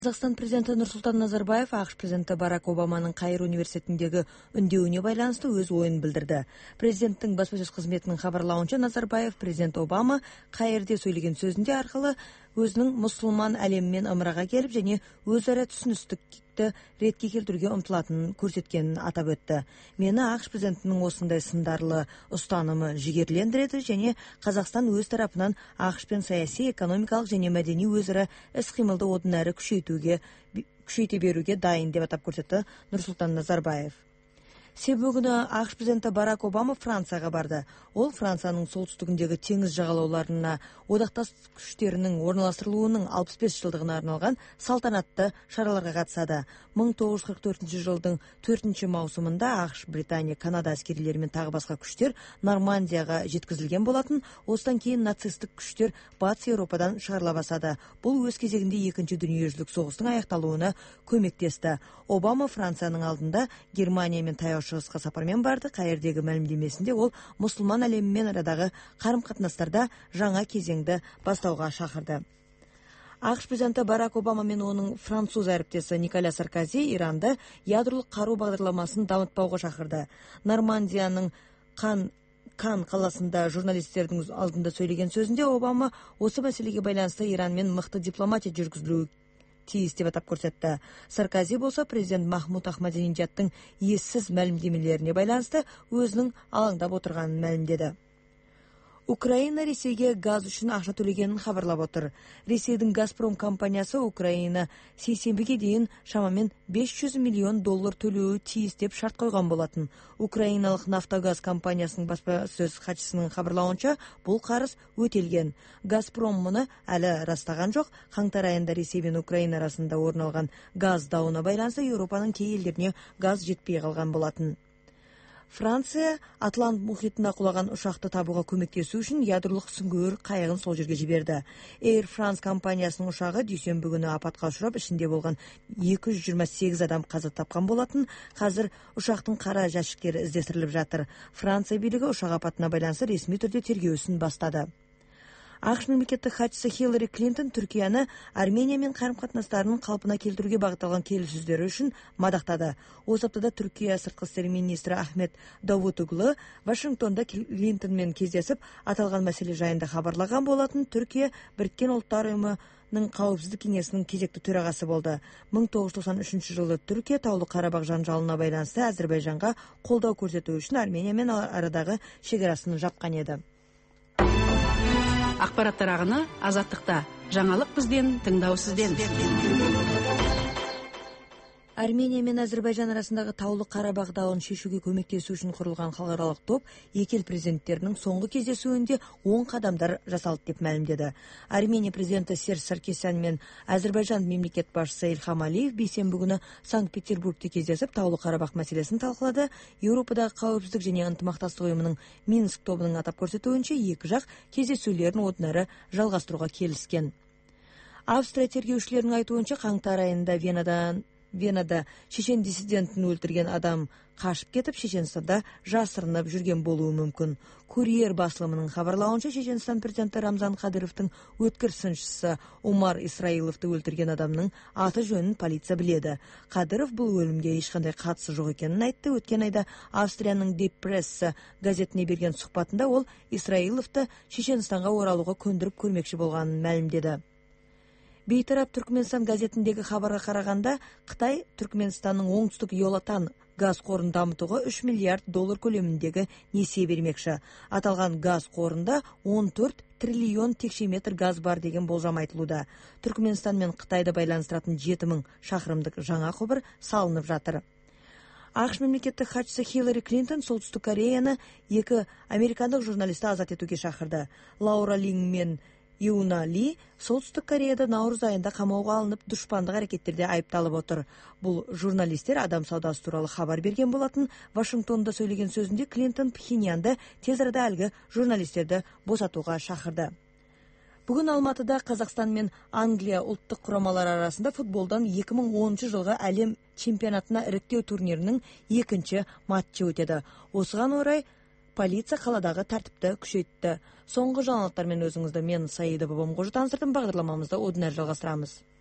Қазақстан президенті Нұрсұлтан Назарбаев ақш президенті Барак Обаманың Каир университетіндегі үндеуіне байланысты өз ойын білдірді. Президенттің баспасөз қызметінің хабарлауынша, Назарбаев президент Обама Каирде сөйлеген сөзінде арқылы өзінің мұсылман әлемімен ымыраға келіп және өзара түсіністікті ретке келтіруге ұмтылатынын көрсеткенін атап өтті. Мені ақш президентінің осындай сындарлы ұстанымы жігерлендіреді және Қазақстан өз тарапынан ақшпен саяси, экономикалық және мәдени өзара іс-қимылды одан әрі күшейте беруге дайын деп атап көрсетті Нұрсұлтан Назарбаев. Сенбі күні ақш президенті Барак Обама Францияға барды. Ол Францияның солтүстігіндегі теңіз жағалауларына одақтас күштерінің орналастырылуының 65 жылдығына арналған салтанатты шараларға қатысады. 1944 жылдың 4 маусымында ақш, Британия, Канада әскерилері мен тағы басқа күштер Нормандияға жеткізілген болатын. Осыдан кейін нацистік күштер батыс Еуропадан шығарыла бастады. Бұл өз кезегінде Екінші дүниежүзілік соғыстың аяқталуына көмектесті. Обама Францияның алдында Германия мен Таяу шығысқа сапармен барды. Каирдегі мәлімдемесінде ол мұсылман әлемімен арадағы қарым-қатынастарда жаңа кезеңді бастауға шақырды. ақш президенті Барак Обама мен оның француз әріптесі Николя Саркози Иранды ядролық қару бағдарламасын дамытпауға шақырды. Нормандияның Кан қаласында журналистердің алдында сөйлеген сөзінде Обама осы мәселеге байланысты Иранмен мықты дипломатия жүргізілуі тиіс деп атап көрсетті. Саркози болса президент Махмуд Ахмадинеджадтың ессіз мәлімдемелеріне байланысты өзінің алаңдап отырғанын мәлімдеді. Украина Ресейге газ үшін ақша төлегенін хабарлап отыр. Ресейдің Газпром компаниясы Украина сейсенбіге дейін шамамен $500 миллион төлеуі тиіс деп шарт қойған болатын. Украиналық Нафтогаз компаниясының баспасөз хатшысының хабарлауынша, бұл қарыз өтелген. Газпром мұны әлі растаған жоқ. Қаңтар айында Ресей мен Украина арасында орын алған газ дауына байланысты Еуропаның кей елдеріне газ жетпей қалған болатын. Франция Атлант мұхитына құлаған ұшақты табуға көмектесу үшін ядролық сүңгуір қайығын сол жерге жіберді. Air France компаниясының ұшағы дүйсенбі күні апатқа ұшырап, ішінде болған 228 адам қаза тапқан болатын. Қазір ұшақтың қара жәшіктері іздестіріліп жатыр. Франция билігі ұшақ апатына байланысты ресми түрде тергеу ісін бастады. ақш мемлекеттік хатшысы Хиллари Клинтон Түркияны Армениямен қарым-қатынастарын қалпына келтіруге бағытталған келіссөздері үшін мадақтады. Осы аптада Түркия сыртқы істер министрі Ахмет Давутоглу Вашингтонда Клинтонмен кездесіп, аталған мәселе жайында хабарлаған болатын. Түркия Біріккен ұлттар ұйымының қауіпсіздік кеңесінің кезекті төрағасы болды. 1993 жылы Түркия Таулы Қарабақ жанжалына байланысты Әзербайжанға қолдау көрсету үшін Армениямен арадағы шекарасын жапқан еді. Ақпараттар ағыны Азаттықта. Жаңалық бізден, тыңдау сізден. Армения мен Әзербайжан арасындағы Таулы Қарабақ дауын шешуге көмектесу үшін құрылған халықаралық топ екі ел президенттерінің соңғы кездесуінде 10 қадамдар жасалды деп мәлімдеді. Армения президенті Серж Саркисян мен Әзербайжан мемлекет басшысы Ильхам Алиев бейсенбі күні Санкт-Петербургте кездесіп, Таулы Қарабақ мәселесін талқылады. Еуропадағы қауіпсіздік және ынтымақтастық ұйымының Минск тобының атап көрсетуінше, екі жақ кездесулерін одан әрі жалғастыруға келіскен. Австрия тергеушілерінің айтуынша, қаңтар айында Венада шешен диссидентін өлтірген адам қашып кетіп, Шешенстанда жасырынып жүрген болуы мүмкін. Курьер басылымының хабарлауынша, Шешенстан президенті Рамзан Кадыровтың өткір сыншысы Умар Исраиловты өлтірген адамның аты жөнін полиция біледі. Кадыров бұл өлімге ешқандай қатысы жоқ екенін айтты. Өткен айда Австрияның Die Presse газетіне берген сұхбатында ол Исраиловты Шешенстанға оралуға көндіріп көрмекші болғанын мәлімдеді. Бейтарап Түркменстан газетіндегі хабарға қарағанда, Қытай Түркменстанның оңтүстік Йолатан газ қорын дамытуға $3 миллиард көлеміндегі несие бермекші. Аталған газ қорында 14 триллион текше метр газ бар деген болжам айтылуда. Түркменстан мен Қытайды байланыстыратын 7000 шақырымдық жаңа құбыр салынып жатыр. ақш мемлекеттік хатшысы Хиллари Клинтон Солтүстік Кореяны екі американдық журналисті азат етуге шақырды. Лаура Линг мен Юна Ли Солтүстік Кореяда наурыз айында қамауға алынып, дұшпандық әрекеттерде айыпталып отыр. Бұл журналистер адам саудасы туралы хабар берген болатын. Вашингтонда сөйлеген сөзінде Клинтон Пхеньянды тез арада әлгі журналистерді босатуға шақырды. Бүгін Алматыда Қазақстан мен Англия ұлттық құрамалары арасында футболдан 2010 жылғы әлем чемпионатына іріктеу турнирінің екінші матчы өтеді. Осыған орай полиция қаладағы тәртіпті күшейтті. Соңғы жаңалықтармен өзіңізді мен Саида Бабамқожа таныстырдым. Бағдарламамызды одан әрі жалғастырамыз.